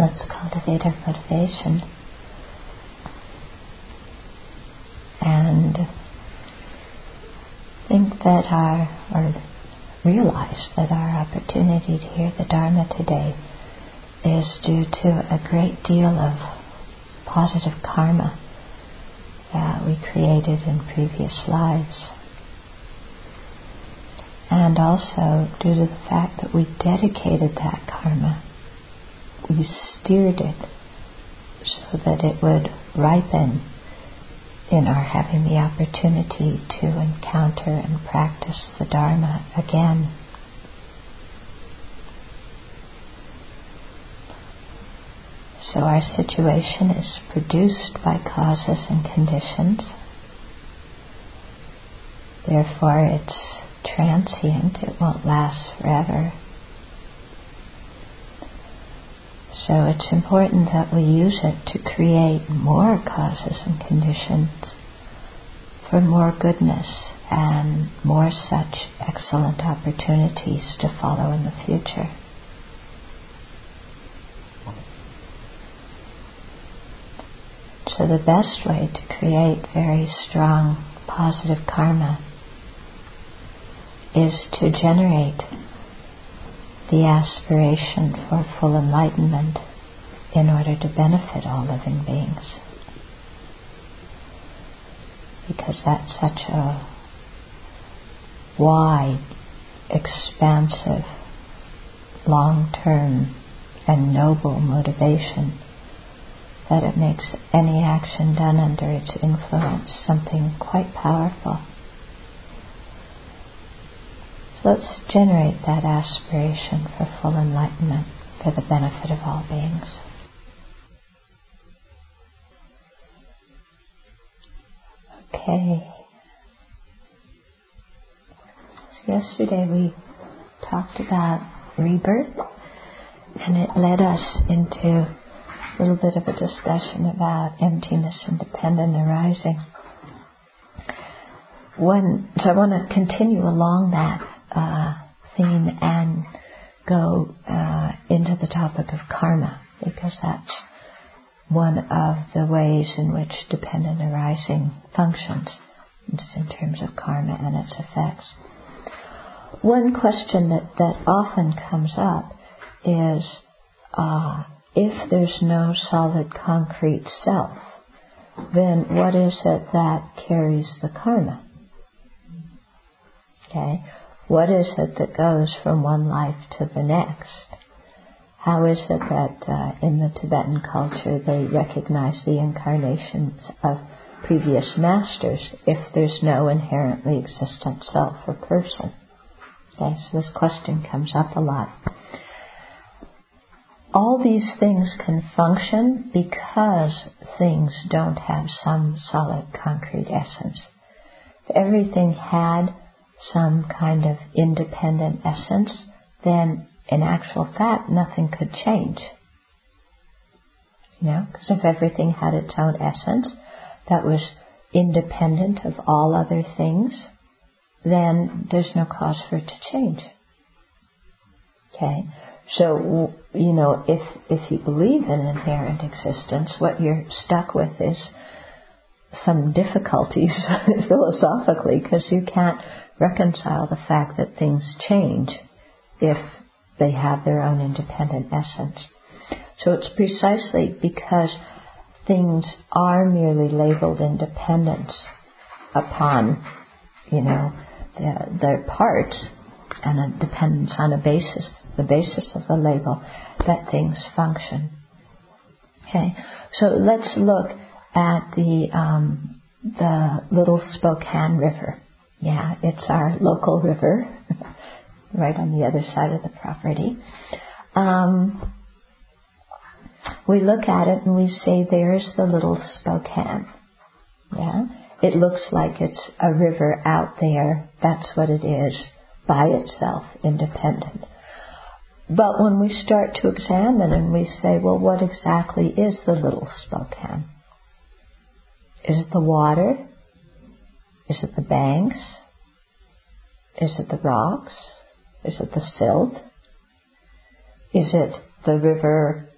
let's cultivate our motivation and think that realize that our opportunity to hear the Dharma today is due to a great deal of positive karma that we created in previous lives. And also due to the fact that we dedicated that karma, we steered it so that it would ripen in our having the opportunity to encounter and practice the Dharma again. So our situation is produced by causes and conditions. Therefore it's transient, it won't last forever. So it's important that we use it to create more causes and conditions for more goodness and more such excellent opportunities to follow in the future. So the best way to create very strong positive karma is to generate the aspiration for full enlightenment in order to benefit all living beings. Because that's such a wide, expansive, long-term and noble motivation that it makes any action done under its influence something quite powerful. So let's generate that aspiration for full enlightenment for the benefit of all beings. Okay. So yesterday we talked about rebirth, and it led us into a little bit of a discussion about emptiness and dependent arising. So I want to continue along that theme and go into the topic of karma, because that's one of the ways in which dependent arising functions, just in terms of karma and its effects. One question that often comes up is, if there's no solid concrete self, then what is it that carries the karma? Okay, what is it that goes from one life to the next? How is it that in the Tibetan culture they recognize the incarnations of previous masters if there's no inherently existent self or person? Okay, so this question comes up a lot. All these things can function because things don't have some solid concrete essence. If everything had some kind of independent essence, then in actual fact nothing could change. Because if everything had its own essence that was independent of all other things, then there's no cause for it to change. Okay? So, if you believe in inherent existence, what you're stuck with is some difficulties philosophically, because you can't reconcile the fact that things change if they have their own independent essence. So it's precisely because things are merely labeled independence upon, their parts, and a dependence on the basis of the label, that things function. Okay, so let's look at the Little Spokane River. Yeah, it's our local river, right on the other side of the property. We look at it and we say, there's the Little Spokane. Yeah, it looks like it's a river out there. That's what it is, by itself, independent. But when we start to examine and we say, well, what exactly is the Little Spokane? Is it the water? Is it the banks? Is it the rocks? Is it the silt? Is it the river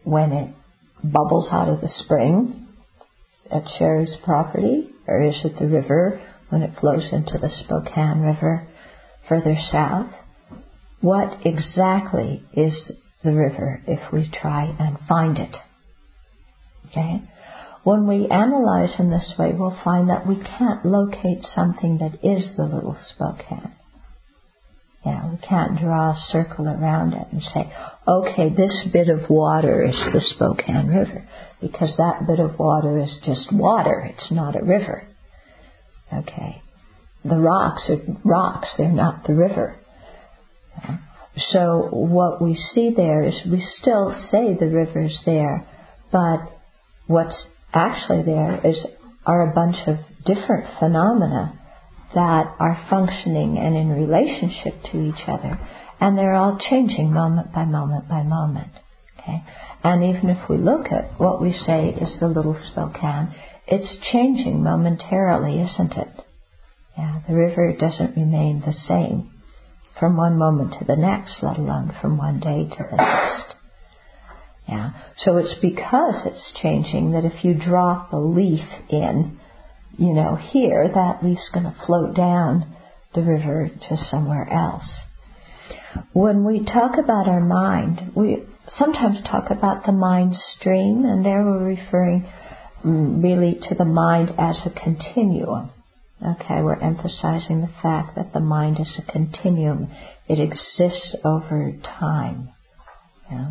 when it bubbles out of the spring at Sherry's property? Or is it the river when it flows into the Spokane River further south? What exactly is the river if we try and find it? Okay? When we analyze in this way, we'll find that we can't locate something that is the Little Spokane. Yeah, we can't draw a circle around it and say, okay, this bit of water is the Spokane River, because that bit of water is just water, it's not a river. Okay. The rocks are rocks, they're not the river. Yeah. So what we see there is we still say the river's there, but what's actually there are a bunch of different phenomena that are functioning and in relationship to each other, and they're all changing moment by moment by moment. Okay? And even if we look at what we say is the Little Spokane, it's changing momentarily, isn't it? Yeah, the river doesn't remain the same from one moment to the next, let alone from one day to the next. Yeah, so it's because it's changing that if you drop a leaf in, here, that leaf's going to float down the river to somewhere else. When we talk about our mind, we sometimes talk about the mind stream, and there we're referring really to the mind as a continuum. Okay, we're emphasizing the fact that the mind is a continuum. It exists over time. Yeah?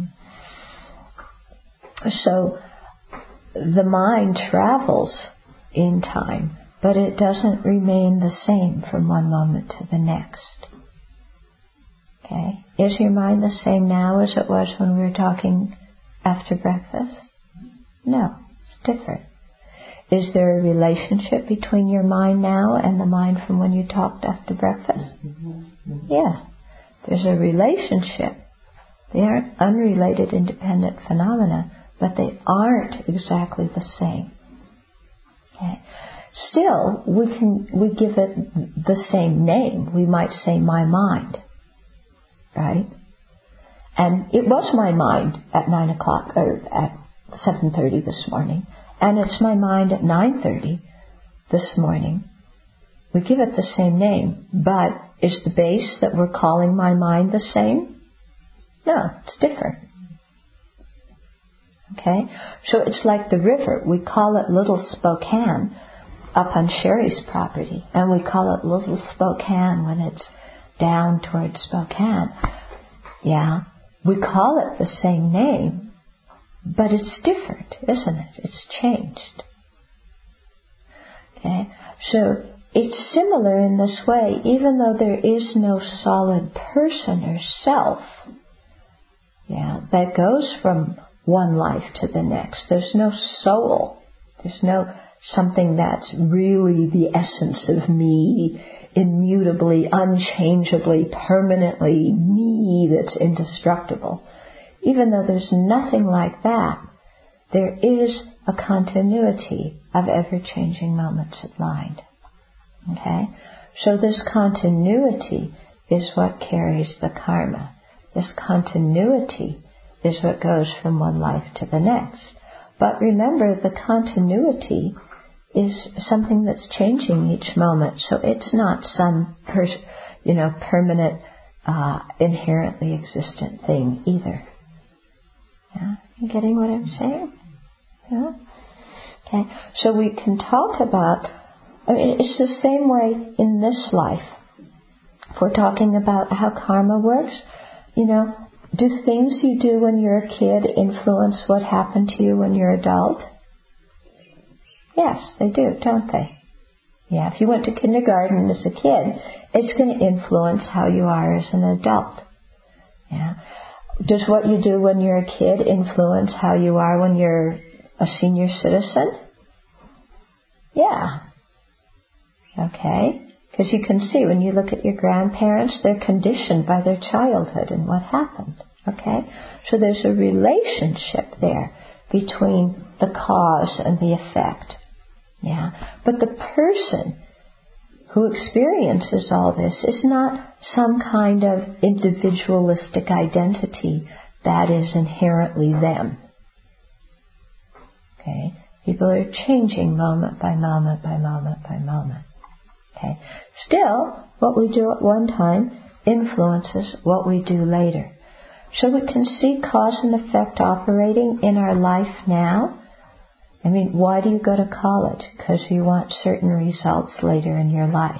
So the mind travels in time, but it doesn't remain the same from one moment to the next. Okay? Is your mind the same now as it was when we were talking after breakfast? No, it's different. Is there a relationship between your mind now and the mind from when you talked after breakfast? Yeah, there's a relationship. They aren't unrelated, independent phenomena, but they aren't exactly the same. Okay. Still, we give it the same name. We might say my mind, right? And it was my mind at 9 o'clock or at 7:30 this morning, and it's my mind at 9:30 this morning. We give it the same name, but is the base that we're calling my mind the same? No, it's different. Okay? So it's like the river. We call it Little Spokane up on Sherry's property, and we call it Little Spokane when it's down towards Spokane. Yeah? We call it the same name, but it's different, isn't it? It's changed. Okay? So it's similar in this way, even though there is no solid person or self, that goes from one life to the next. There's no soul. There's no something that's really the essence of me, immutably, unchangeably, permanently me, that's indestructible. Even though there's nothing like that, there is a continuity of ever-changing moments of mind. Okay? So this continuity is what carries the karma. This continuity is what goes from one life to the next. But remember, the continuity is something that's changing each moment. So it's not some permanent, inherently existent thing either. Yeah? You getting what I'm saying? Yeah? Okay. So we can talk about, it's the same way in this life. If we're talking about how karma works, do things you do when you're a kid influence what happened to you when you're an adult? Yes, they do, don't they? Yeah, if you went to kindergarten as a kid, it's going to influence how you are as an adult. Yeah. Does what you do when you're a kid influence how you are when you're a senior citizen? Yeah. Okay. Because you can see when you look at your grandparents, they're conditioned by their childhood and what happened. Okay? So there's a relationship there between the cause and the effect. Yeah. But the person who experiences all this is not some kind of individualistic identity that is inherently them. Okay? People are changing moment by moment by moment by moment. Okay? Still, what we do at one time influences what we do later. So we can see cause and effect operating in our life now. I mean, why do you go to college? Because you want certain results later in your life.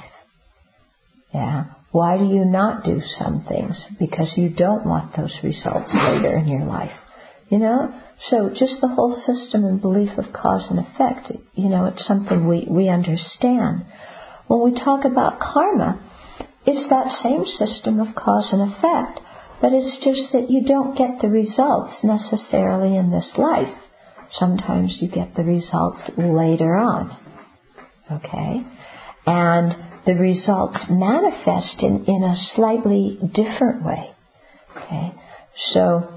Yeah. Why do you not do some things? Because you don't want those results later in your life. You know? So just the whole system and belief of cause and effect, you know, it's something we understand. When we talk about karma, it's that same system of cause and effect, but it's just that you don't get the results necessarily in this life. Sometimes you get the results later on. Okay? And the results manifest in a slightly different way. Okay? So,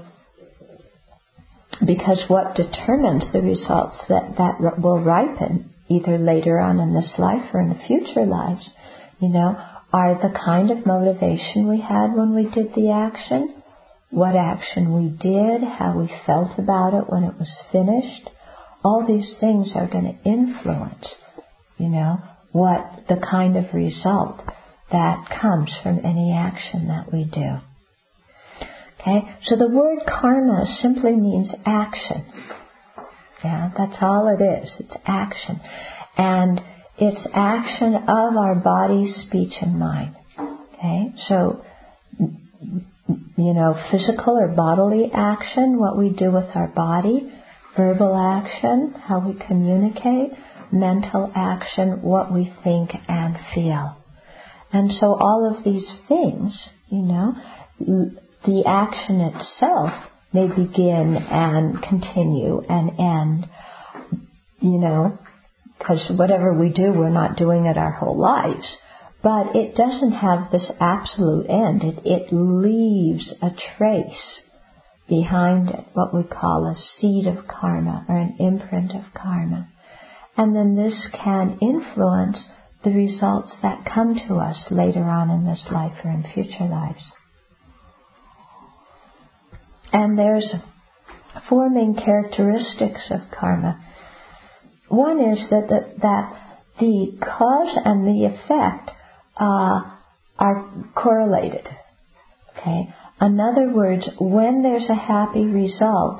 because what determines the results that will ripen either later on in this life or in the future lives, you know, are the kind of motivation we had when we did the action, what action we did, how we felt about it when it was finished. All these things are going to influence, you know, what the kind of result that comes from any action that we do. Okay, so the word karma simply means action. Yeah, that's all it is. It's action. And it's action of our body, speech, and mind. Okay, so, you know, physical or bodily action, what we do with our body, verbal action, how we communicate, mental action, what we think and feel. And so all of these things, you know, the action itself may begin and continue and end, you know, because whatever we do, we're not doing it our whole lives. But it doesn't have this absolute end. It leaves a trace behind it, what we call a seed of karma or an imprint of karma. And then this can influence the results that come to us later on in this life or in future lives. And there's 4 main characteristics of karma. One is that the cause and the effect are correlated. Okay? In other words, when there's a happy result,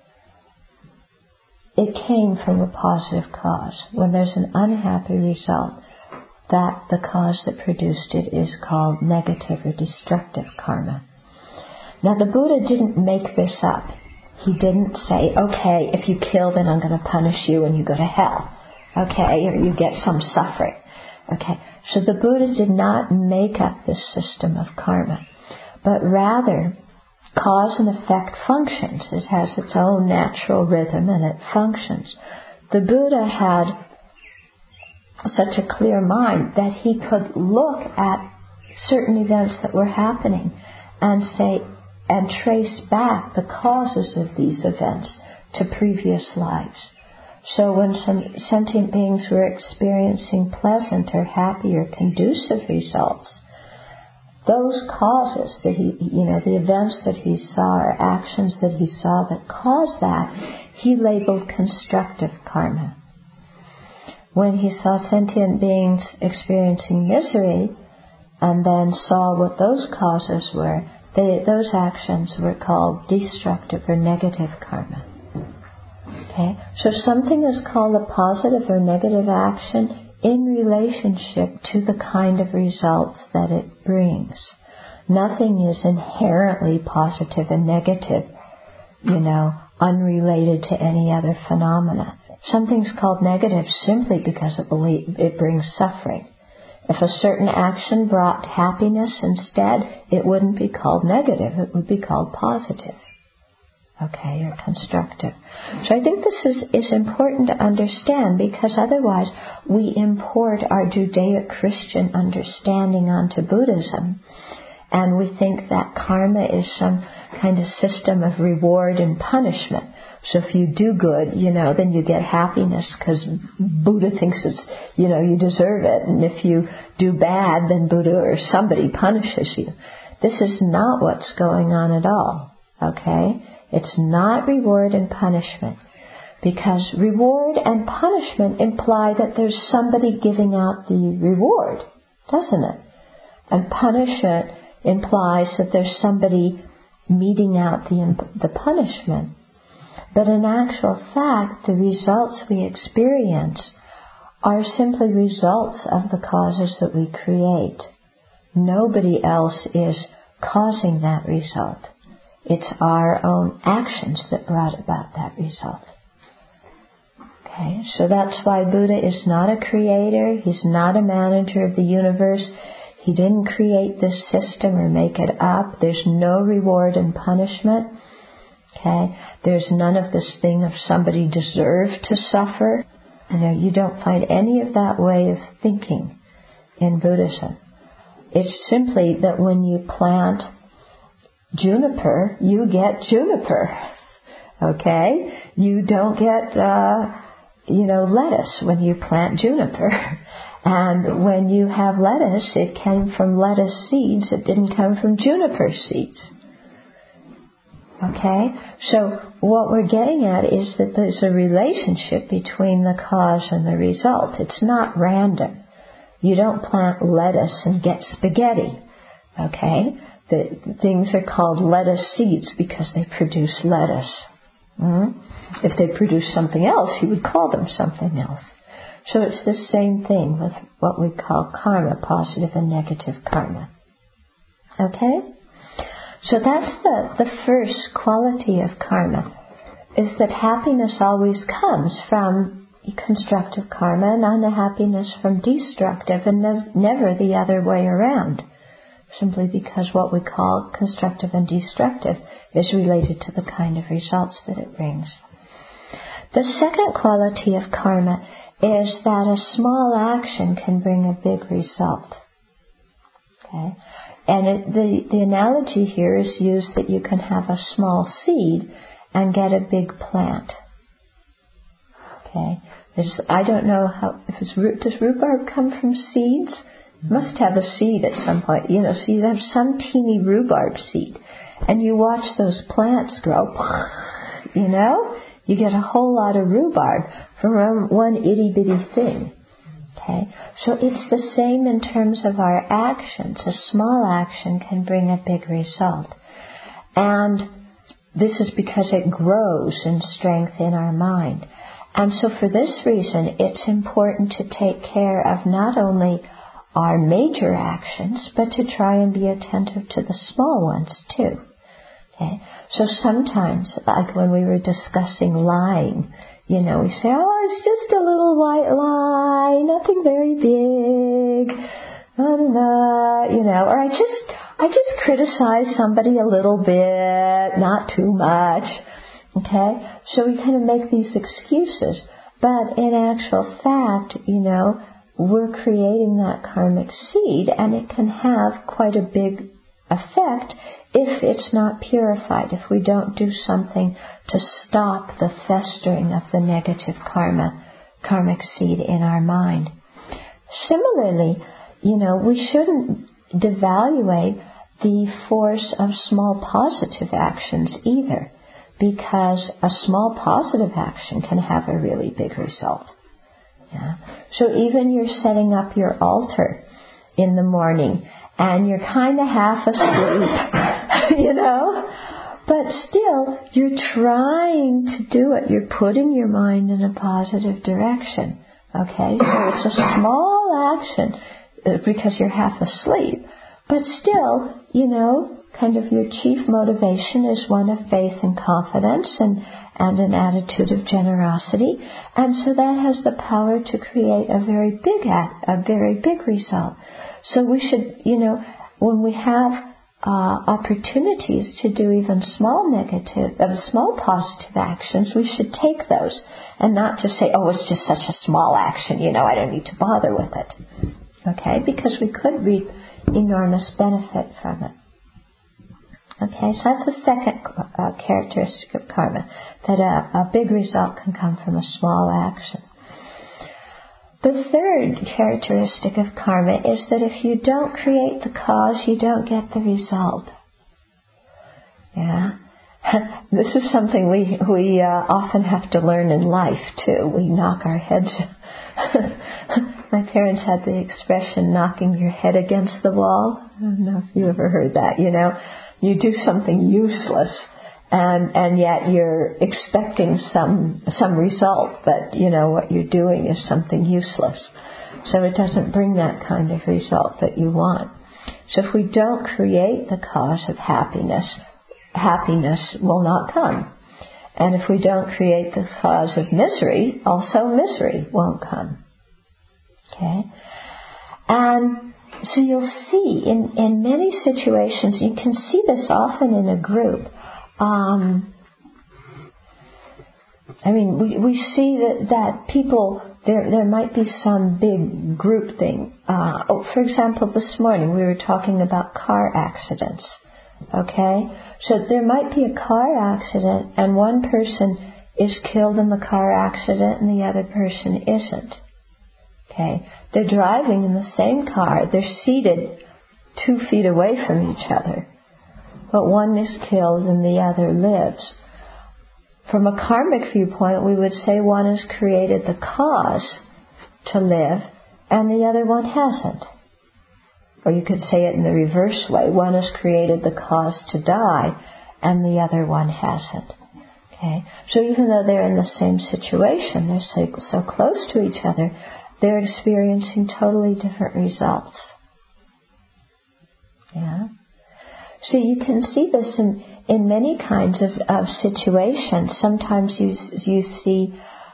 it came from a positive cause. When there's an unhappy result, that the cause that produced it is called negative or destructive karma. Now the Buddha didn't make this up. He didn't say, okay, if you kill, then I'm going to punish you and you go to hell. Okay, or you get some suffering. Okay, so the Buddha did not make up this system of karma, but rather cause and effect functions. It has its own natural rhythm and it functions. The Buddha had such a clear mind that he could look at certain events that were happening and say, and trace back the causes of these events to previous lives. So when some sentient beings were experiencing pleasant or happy or conducive results, those causes that the events that he saw or actions that he saw that caused that, he labeled constructive karma. When he saw sentient beings experiencing misery and then saw what those causes were, those actions were called destructive or negative karma. Okay? So something is called a positive or negative action in relationship to the kind of results that it brings. Nothing is inherently positive and negative, unrelated to any other phenomena. Something's called negative simply because it brings suffering. If a certain action brought happiness instead, it wouldn't be called negative, it would be called positive. Okay, or constructive. So I think this is important to understand, because otherwise we import our Judeo-Christian understanding onto Buddhism, and we think that karma is some kind of system of reward and punishment. So if you do good, then you get happiness because Buddha thinks it's, you deserve it. And if you do bad, then Buddha or somebody punishes you. This is not what's going on at all. Okay? It's not reward and punishment. Because reward and punishment imply that there's somebody giving out the reward, doesn't it? And punishment implies that there's somebody meting out the punishment. But in actual fact, the results we experience are simply results of the causes that we create. Nobody else is causing that result. It's our own actions that brought about that result. Okay, so that's why Buddha is not a creator. He's not a manager of the universe. He didn't create this system or make it up. There's no reward and punishment. Okay, there's none of this thing of somebody deserved to suffer. You don't find any of that way of thinking in Buddhism. It's simply that when you plant juniper, you get juniper. Okay? You don't get, lettuce when you plant juniper. And when you have lettuce, it came from lettuce seeds. It didn't come from juniper seeds. Okay? So what we're getting at is that there's a relationship between the cause and the result. It's not random. You don't plant lettuce and get spaghetti. Okay? The things are called lettuce seeds because they produce lettuce. If they produce something else, you would call them something else. So it's the same thing with what we call karma, positive and negative karma. Okay? So that's the first quality of karma, is that happiness always comes from constructive karma and unhappiness from destructive, and never the other way around. Simply because what we call constructive and destructive is related to the kind of results that it brings. The second quality of karma is that a small action can bring a big result. Okay? And the analogy here is used that you can have a small seed and get a big plant. Okay? I don't know does rhubarb come from seeds? It must have a seed at some point. So you have some teeny rhubarb seed, and you watch those plants grow. You get a whole lot of rhubarb from one itty bitty thing. Okay, so it's the same in terms of our actions. A small action can bring a big result, and this is because it grows in strength in our mind. And so for this reason, it's important to take care of not only our major actions, but to try and be attentive to the small ones too. Okay? So sometimes, like when we were discussing lying, we say, it's just a little white lie, nothing very big, or I just criticize somebody a little bit, not too much. Okay? So we kind of make these excuses, but in actual fact, we're creating that karmic seed, and it can have quite a big effect if it's not purified, if we don't do something to stop the festering of the negative karmic seed in our mind. Similarly, we shouldn't devaluate the force of small positive actions either, because a small positive action can have a really big result. Yeah. So even you're setting up your altar in the morning and you're kind of half asleep, but still you're trying to do it. You're putting your mind in a positive direction. Okay, so it's a small action because you're half asleep, but still, kind of your chief motivation is one of faith and confidence and an attitude of generosity, and so that has the power to create a very big result. So we should, when we have opportunities to do even small positive actions, we should take those and not just say, it's just such a small action, I don't need to bother with it. Okay, because we could reap enormous benefit from it. Okay, so that's the second characteristic of karma, that a big result can come from a small action. The third characteristic of karma is that if you don't create the cause, you don't get the result. Yeah? This is something we often have to learn in life too. We knock our heads. My parents had the expression knocking your head against the wall. I don't know if you ever heard that. You do something useless, and yet you're expecting some result, but what you're doing is something useless. So it doesn't bring that kind of result that you want. So if we don't create the cause of happiness, happiness will not come. And if we don't create the cause of misery, also misery won't come. Okay? And so you'll see in many situations, you can see this often in a group. We see that people, there might be some big group thing. For example, this morning we were talking about car accidents. Okay? So there might be a car accident and one person is killed in the car accident and the other person isn't. Okay? They're driving in the same car. They're seated 2 feet away from each other. But one is killed and the other lives. From a karmic viewpoint, we would say one has created the cause to live and the other one hasn't. Or you could say it in the reverse way. One has created the cause to die and the other one hasn't. Okay? So even though they're in the same situation, they're so close to each other, they're experiencing totally different results. Yeah? So you can see this in many kinds of situations. Sometimes you see,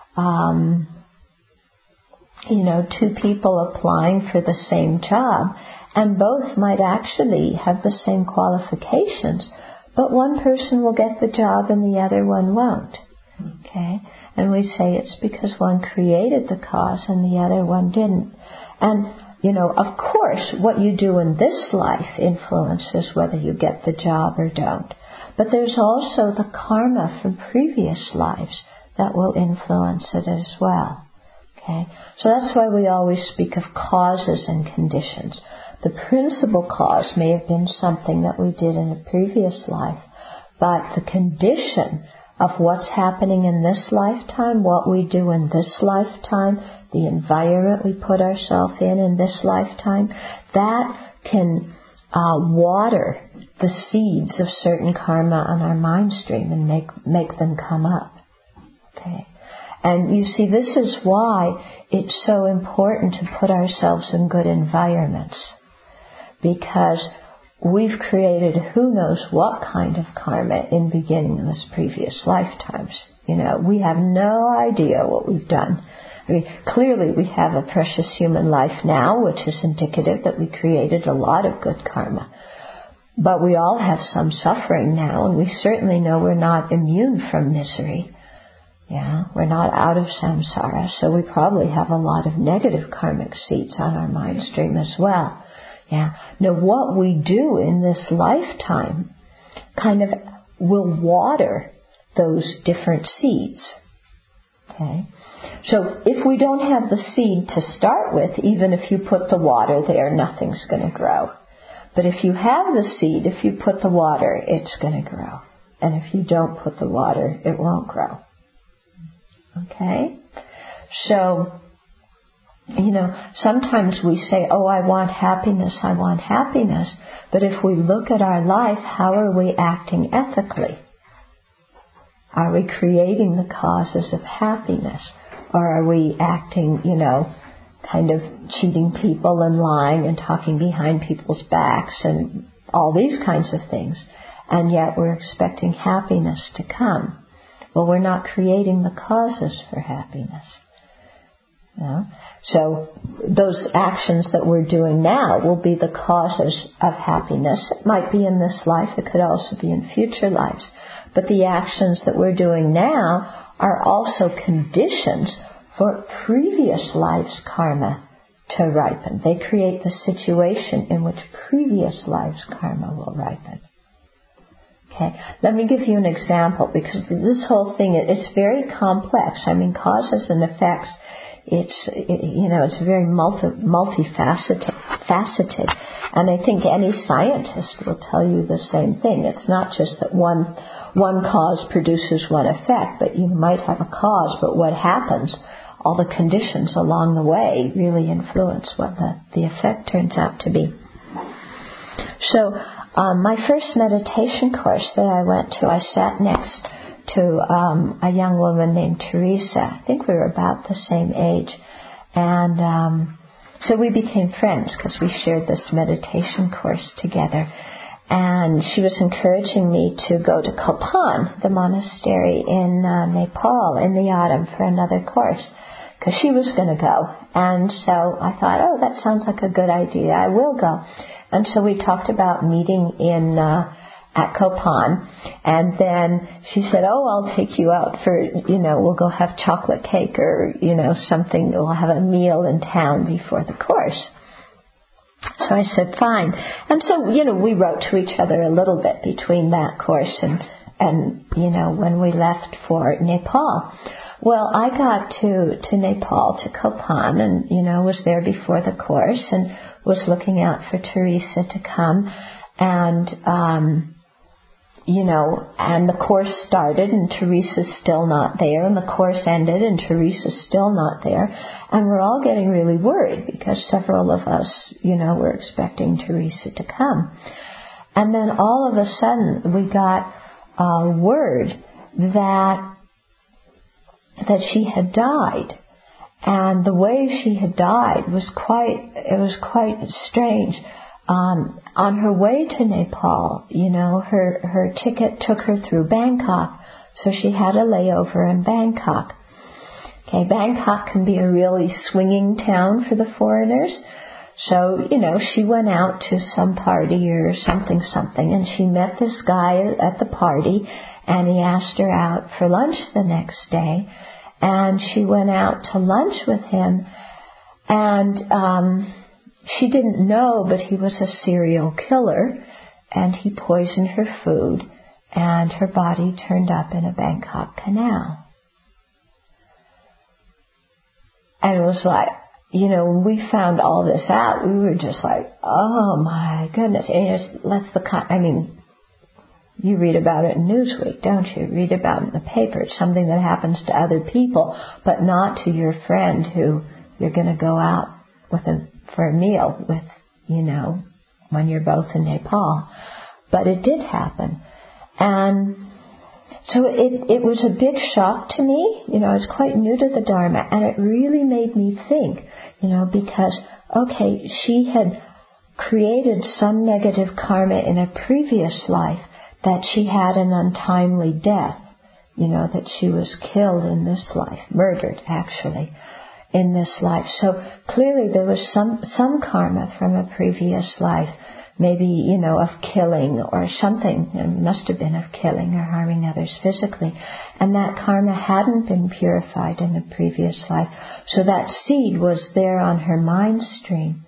2 people applying for the same job, and both might actually have the same qualifications, but one person will get the job and the other one won't. Okay? And we say it's because one created the cause and the other one didn't. And of course, what you do in this life influences whether you get the job or don't. But there's also the karma from previous lives that will influence it as well. Okay? So that's why we always speak of causes and conditions. The principal cause may have been something that we did in a previous life, but the condition of what's happening in this lifetime, what we do in this lifetime, the environment we put ourselves in this lifetime, that can water the seeds of certain karma on our mind stream and make them come up. Okay? And you see, this is why it's so important to put ourselves in good environments. Because we've created who knows what kind of karma in beginning of this previous lifetimes. We have no idea what we've done. Clearly we have a precious human life now, which is indicative that we created a lot of good karma. But we all have some suffering now, and we certainly know we're not immune from misery. Yeah, we're not out of samsara, so we probably have a lot of negative karmic seeds on our mind stream as well. Yeah. Now, what we do in this lifetime kind of will water those different seeds. Okay? So if we don't have the seed to start with, even if you put the water there, nothing's going to grow. But if you have the seed, if you put the water, it's going to grow. And if you don't put the water, it won't grow. Okay? So, sometimes we say, I want happiness. But if we look at our life, how are we acting ethically? Are we creating the causes of happiness? Or are we acting, kind of cheating people and lying and talking behind people's backs and all these kinds of things? And yet we're expecting happiness to come. Well, we're not creating the causes for happiness. So those actions that we're doing now will be the causes of happiness. It might be in this life, it could also be in future lives. But the actions that we're doing now are also conditions for previous lives' karma to ripen. They create the situation in which previous lives' karma will ripen. Okay, let me give you an example, because this whole thing is very complex. Causes and effects it's very multifaceted. And I think any scientist will tell you the same thing. It's not just that one cause produces one effect, but you might have a cause, but what happens, all the conditions along the way really influence what the effect turns out to be. So my first meditation course that I went to, I sat next to a young woman named Teresa. I think we were about the same age. And so we became friends because we shared this meditation course together. And she was encouraging me to go to Kopan, the monastery in Nepal, in the autumn for another course, because she was going to go. And so I thought, that sounds like a good idea. I will go. And so we talked about meeting at Kopan. And then she said, I'll take you out for, we'll go have chocolate cake or, something. We'll have a meal in town before the course. So I said, fine. And so, we wrote to each other a little bit between that course and when we left for Nepal. Well, I got to Nepal, to Kopan, and, was there before the course and was looking out for Teresa to come. And, and the course started and Teresa's still not there, and the course ended and Teresa's still not there. And we're all getting really worried because several of us, were expecting Teresa to come. And then all of a sudden we got word that she had died. And the way she had died was quite strange. On her way to Nepal, her ticket took her through Bangkok, so she had a layover in Bangkok. Okay, Bangkok can be a really swinging town for the foreigners. So, she went out to some party or something, and she met this guy at the party, and he asked her out for lunch the next day, and she went out to lunch with him, and she didn't know, but he was a serial killer, and he poisoned her food, and her body turned up in a Bangkok canal. And it was like, when we found all this out, we were just like, oh my goodness. And you read about it in Newsweek, don't you? Read about it in the paper. It's something that happens to other people, but not to your friend who you're going to go out with for a meal with, when you're both in Nepal. But it did happen. And so it was a big shock to me. I was quite new to the Dharma, and it really made me think, because, okay, she had created some negative karma in a previous life, that she had an untimely death, that she was killed in this life, murdered actually, in this life. So clearly there was some karma from a previous life, maybe, of killing or something. It must have been of killing or harming others physically. And that karma hadn't been purified in the previous life. So that seed was there on her mind stream.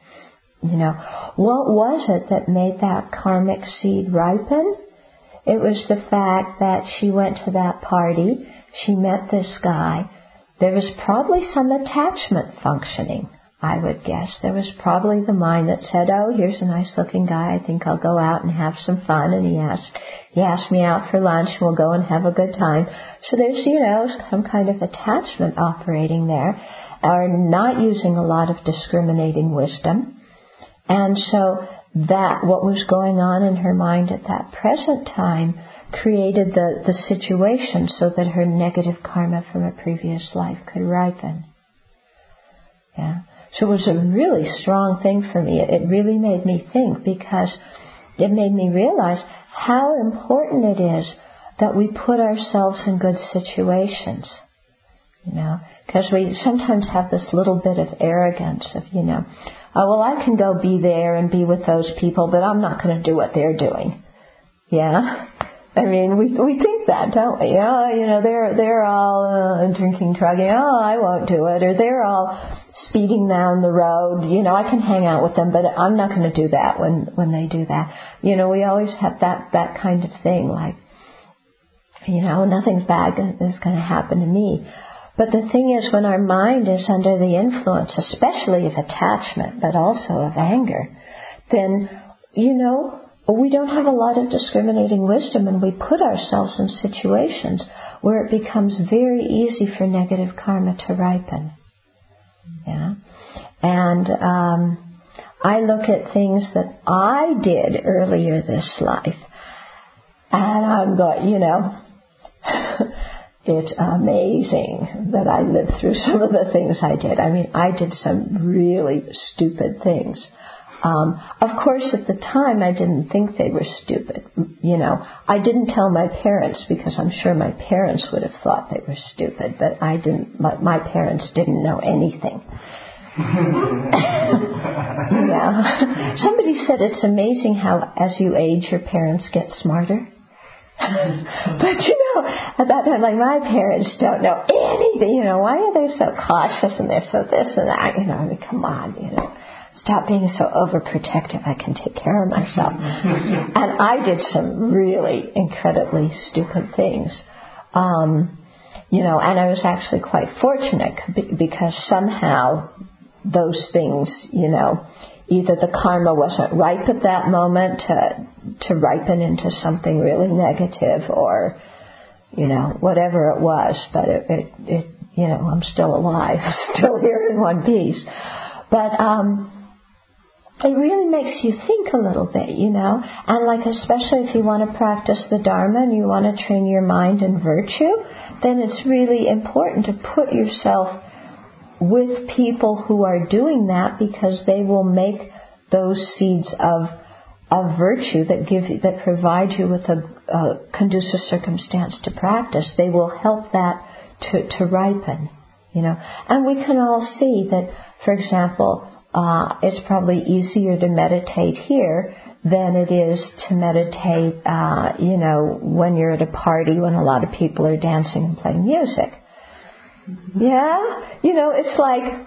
What was it that made that karmic seed ripen? It was the fact that she went to that party, she met this guy. There was probably some attachment functioning, I would guess. There was probably the mind that said, here's a nice looking guy, I think I'll go out and have some fun. And he asked me out for lunch, and we'll go and have a good time. So there's, some kind of attachment operating there, or not using a lot of discriminating wisdom. And so that what was going on in her mind at that present time created the situation so that her negative karma from a previous life could ripen. Yeah. So it was a really strong thing for me. It really made me think, because it made me realize how important it is that we put ourselves in good situations. Because we sometimes have this little bit of arrogance of, I can go be there and be with those people, but I'm not going to do what they're doing. Yeah? We think that, don't we? They're all drinking, drugging. I won't do it. Or they're all speeding down the road. I can hang out with them, but I'm not going to do that when they do that. We always have that kind of thing, like, nothing's bad is going to happen to me. But the thing is, when our mind is under the influence, especially of attachment, but also of anger, then, we don't have a lot of discriminating wisdom, and we put ourselves in situations where it becomes very easy for negative karma to ripen. Yeah? And I look at things that I did earlier this life, and I'm going, it's amazing that I lived through some of the things I did. I mean, I did some really stupid things. Of course, at the time, I didn't think they were stupid. I didn't tell my parents because I'm sure my parents would have thought they were stupid, but I didn't. My parents didn't know anything. Somebody said it's amazing how, as you age, your parents get smarter. But at that time, like, my parents don't know anything. Why are they so cautious and they're so this and that? I mean, come on, stop being so overprotective. I can take care of myself. And I did some really incredibly stupid things. And I was actually quite fortunate because somehow those things, either the karma wasn't ripe at that moment to ripen into something really negative, or, whatever it was. But it I'm still alive, still here in one piece. But it really makes you think a little bit, and like, especially if you want to practice the Dharma and you want to train your mind in virtue, then it's really important to put yourself with people who are doing that, because they will make those seeds of virtue that provide you with a conducive circumstance to practice. They will help that to ripen, And we can all see that, for example, it's probably easier to meditate here than it is to meditate, when you're at a party when a lot of people are dancing and playing music. Yeah? It's like,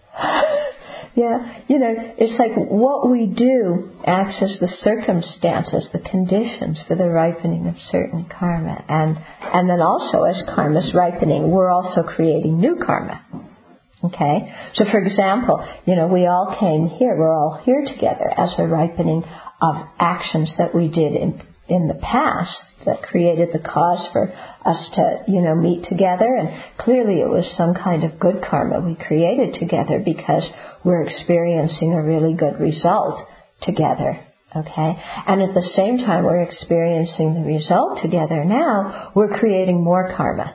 it's like what we do acts as the circumstances, the conditions for the ripening of certain karma. And then also, as karma's ripening, we're also creating new karma. Okay? So, for example, we all came here, we're all here together as a ripening of actions that we did in the past that created the cause for us to, meet together. And clearly it was some kind of good karma we created together, because we're experiencing a really good result together. Okay? And at the same time we're experiencing the result together now, we're creating more karma.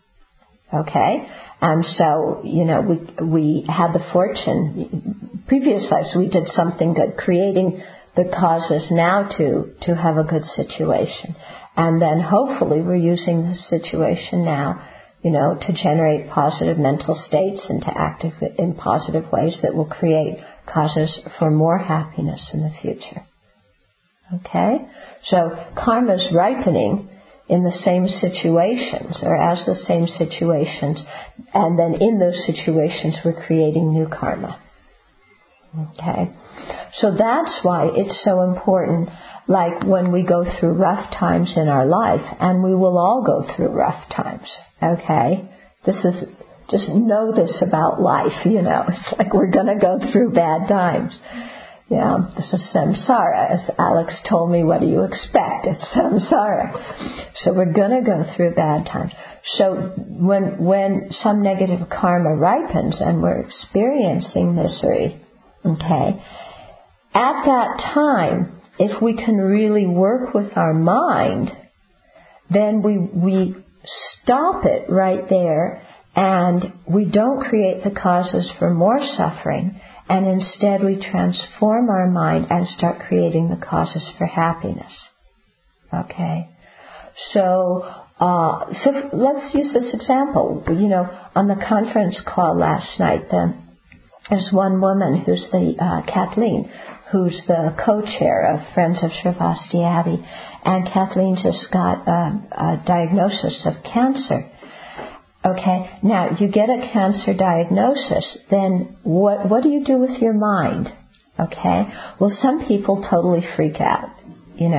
Okay? And so, we had the fortune, previous lives we did something good, creating the causes now to have a good situation. And then hopefully we're using this situation now, to generate positive mental states and to act in positive ways that will create causes for more happiness in the future. Okay? So karma's ripening in the same situations, or as the same situations, and then in those situations we're creating new karma. Okay? So that's why it's so important, like when we go through rough times in our life, and we will all go through rough times, okay? Just know this about life, It's like we're going to go through bad times. Yeah, this is samsara. As Alex told me, what do you expect? It's samsara. So we're going to go through bad times. So when some negative karma ripens and we're experiencing misery, okay, at that time, if we can really work with our mind, then we stop it right there, and we don't create the causes for more suffering, and instead we transform our mind and start creating the causes for happiness. Okay? So let's use this example. On the conference call last night, there's one woman who's Kathleen, who's the co-chair of Friends of Shravasti Abbey, and Kathleen just got a diagnosis of cancer. Okay, now you get a cancer diagnosis, then what do you do with your mind? Okay, well, some people totally freak out,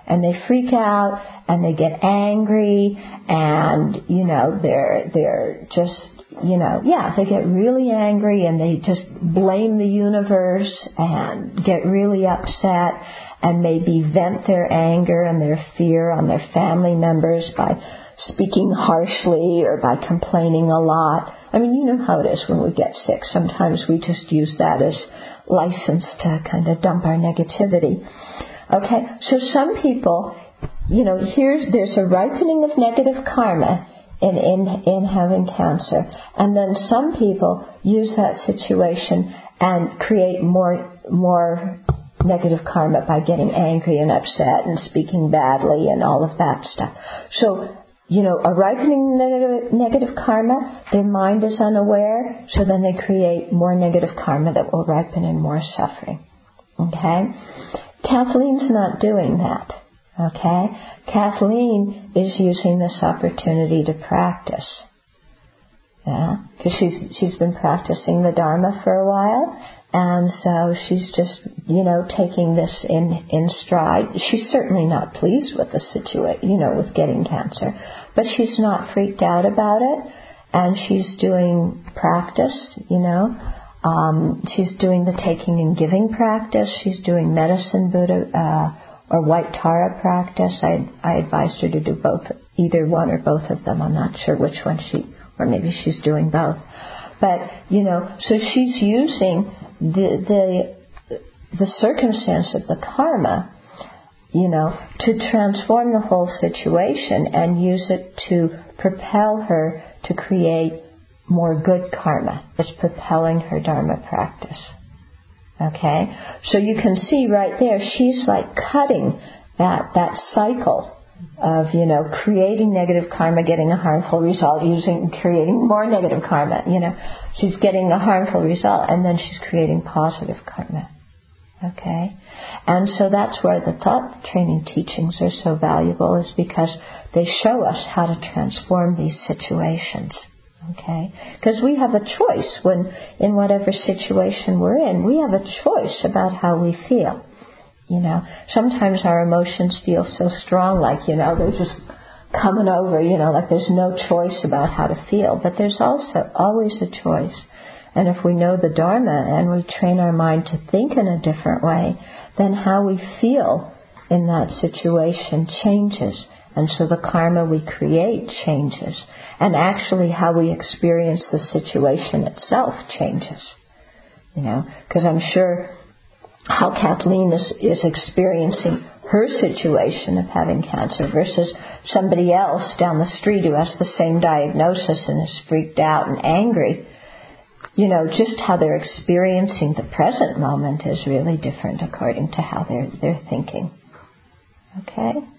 and they freak out and they get angry and, they're just, they get really angry and they just blame the universe and get really upset and maybe vent their anger and their fear on their family members by speaking harshly or by complaining a lot. I mean, you know how it is when we get sick. Sometimes we just use that as license to kind of dump our negativity. Okay, so some people, there's a ripening of negative karma in having cancer. And then some people use that situation and create more negative karma by getting angry and upset and speaking badly and all of that stuff. So, a ripening negative karma, their mind is unaware, so then they create more negative karma that will ripen in more suffering. Okay? Kathleen's not doing that. Okay? Kathleen is using this opportunity to practice. Yeah? Because she's been practicing the Dharma for a while, and so she's just, taking this in stride. She's certainly not pleased with the situation, with getting cancer, but she's not freaked out about it, and she's doing practice, she's doing the taking and giving practice. She's doing medicine Buddha, or White Tara practice. I advised her to do both, either one or both of them. I'm not sure which one or maybe she's doing both. But, so she's using the circumstance of the karma, to transform the whole situation and use it to propel her to create more good karma. It's propelling her Dharma practice. Okay? So you can see right there, she's like cutting that cycle of, creating negative karma, getting a harmful result, creating more negative karma, She's getting a harmful result and then she's creating positive karma. Okay? And so that's where the thought training teachings are so valuable, is because they show us how to transform these situations. Okay? Because we have a choice in whatever situation we're in, we have a choice about how we feel. Sometimes our emotions feel so strong, like, they're just coming over, like there's no choice about how to feel. But there's also always a choice. And if we know the Dharma and we train our mind to think in a different way, then how we feel in that situation changes. And so the karma we create changes. And actually how we experience the situation itself changes. Because I'm sure how Kathleen is experiencing her situation of having cancer versus somebody else down the street who has the same diagnosis and is freaked out and angry. Just how they're experiencing the present moment is really different according to how they're thinking. Okay?